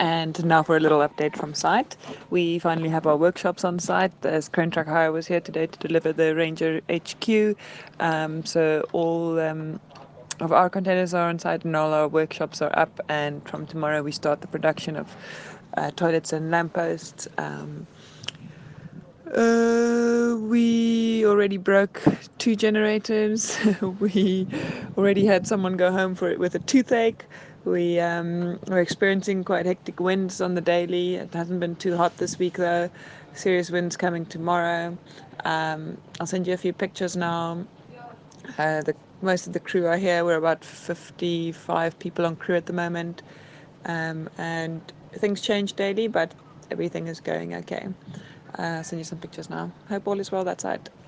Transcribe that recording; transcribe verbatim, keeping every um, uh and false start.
And now for a little update from site. We finally have our workshops on site, as Crane Truck Hire was here today to deliver the Ranger H Q. Um, so all um, of our containers are on site and all our workshops are up, and from tomorrow we start the production of uh, toilets and lampposts. Um, uh, we already broke two generators. We already had someone go home for it with a toothache. We um, are experiencing quite hectic winds on the daily. It hasn't been too hot this week though. Serious winds coming tomorrow. Um, I'll send you a few pictures now. Uh, the most of the crew are here. We're about fifty-five people on crew at the moment, um, and things change daily, but everything is going okay. Uh, I'll send you some pictures now. Hope all is well that side.